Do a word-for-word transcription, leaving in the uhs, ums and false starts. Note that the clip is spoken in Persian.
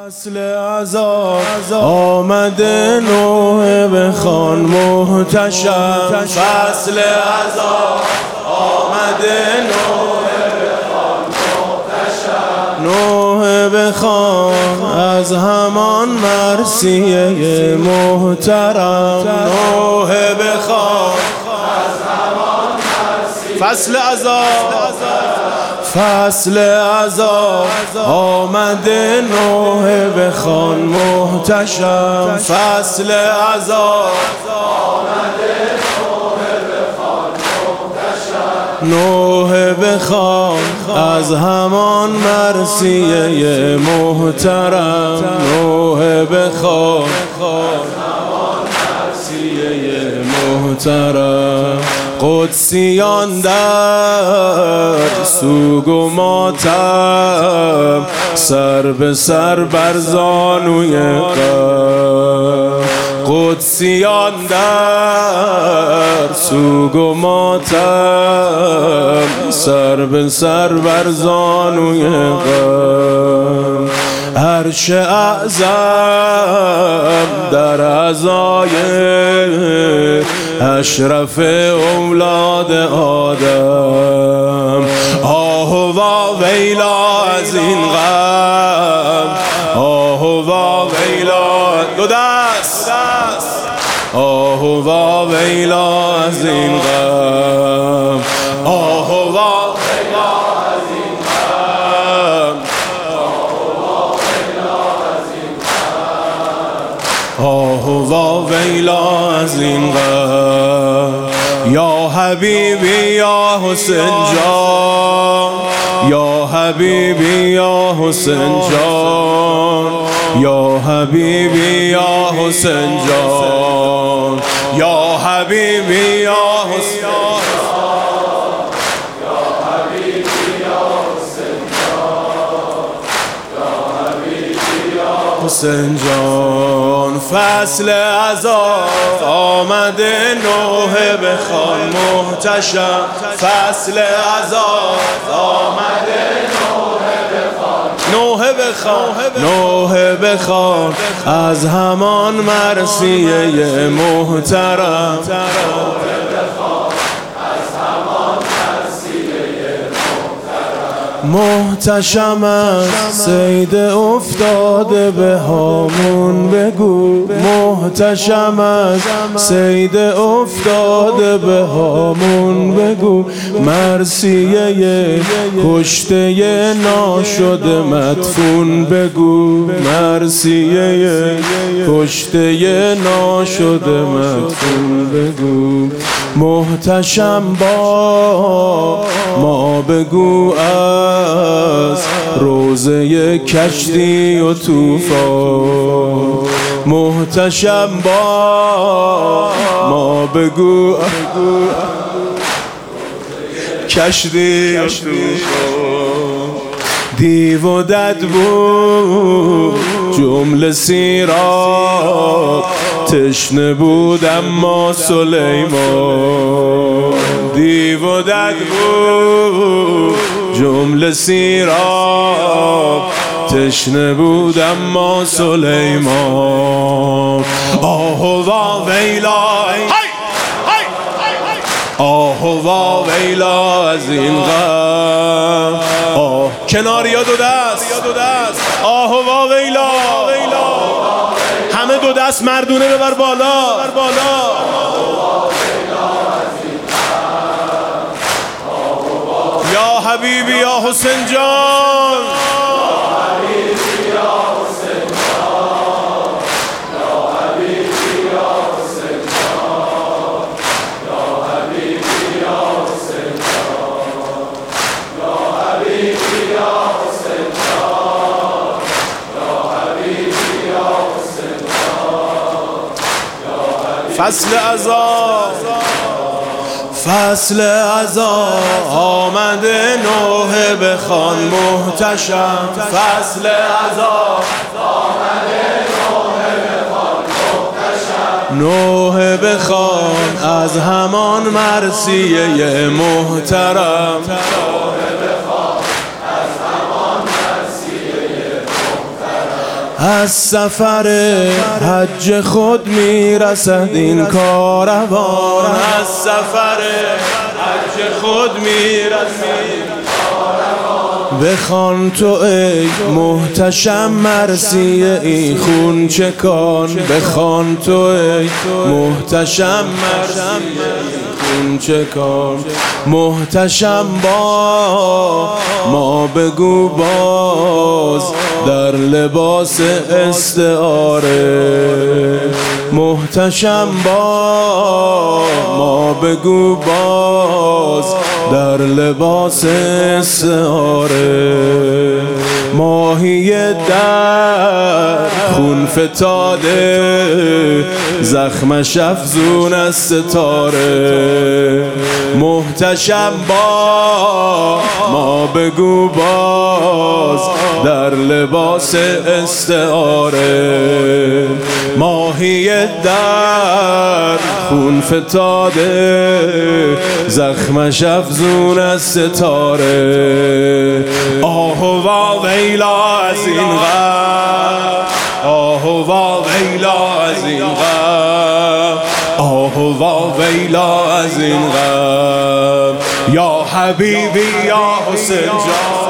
فصل عذاب آمده نوح بخوان محتشم. فصل عذاب آمده نوح بخوان محتشم. نوح بخوان از همان مرثیه محترم. نوح بخوان از همان مرثیه. فصل عذاب فصل عذاب آمده نوح بخوان محتشم. فصل عذاب آمده نوح بخوان محتشم. نوح بخوان از همان مرثیه محترم. نوح بخوان از همان مرثیه محترم. قدسیان در سوگ و ماتم سر به سر بر زانوی غم. قدسیان در سوگ و ماتم سر به سر بر زانوی غم. عرش اعظم در عزای اشرف اولاد آدم. آه و ویلا از این غم. آه و ویلا دو دست. آه و ویلا از این غم. آه و ویلا از این غم. آه و ویلا از این غم. یا حبیبی یا حسین جان. یا حبیبی یا حسین جان. یا حبیبی یا حسین جان. یا حبیبی یا حسین جان. حسین جان. فصل عذاب آمده نوح بخوان محتشم. فصل عذاب آمده نوح بخوان. نوح بخوان از همان مرثیه محترم. محتشم از صید افتاده به هامون بگو. محتشم از صید افتاده به هامون بگو. مرثیه کشته ناشده مدفون بگو. مرثیه کشته ناشده مدفون بگو. محتشم با ما بگو از روزه کشتی و طوفان. محتشم با ما بگو کشتی و طوفان. دیو و دد بود جمله سیراب تشنه بود اما سلیمان. دیو و دد بود جمله سیراب تشنه بود اما سلیمان. آه و ویلا آه و ویلا از این غم. آه کنار یا دو دست. آه و ویلا همه دو دست مردونه ببر بالا. یا حبیبی یا حسین جان. فصل عذاب فصل عذاب آمده نوح بخوان محتشم. فصل عذاب آمده نوح بخوان محتشم. نوح بخوان از همان مرثیه محترم. از سفر حج خود میرسد این کاروان، از سفر حج خود میرسد. بخوان تو ای محتشم مرثیه این خون چکان، بخوان تو ای محتشم مرثیه خون چکان. محتشم با ما بگو باز در لباس استعاره، محتشم با ما بگو باز در لباس استعاره. ماهی در خون فتاده زخمش افزون از ستاره، محتشم با ما بگو باز در لباس استعاره. ماهی در خون فتاده زخمش افزون از ستاره. آه و ویلا از این غم، آه و ویلا از این غم، آه و ویلا از این غم. یا حبیبی یا حسین جان،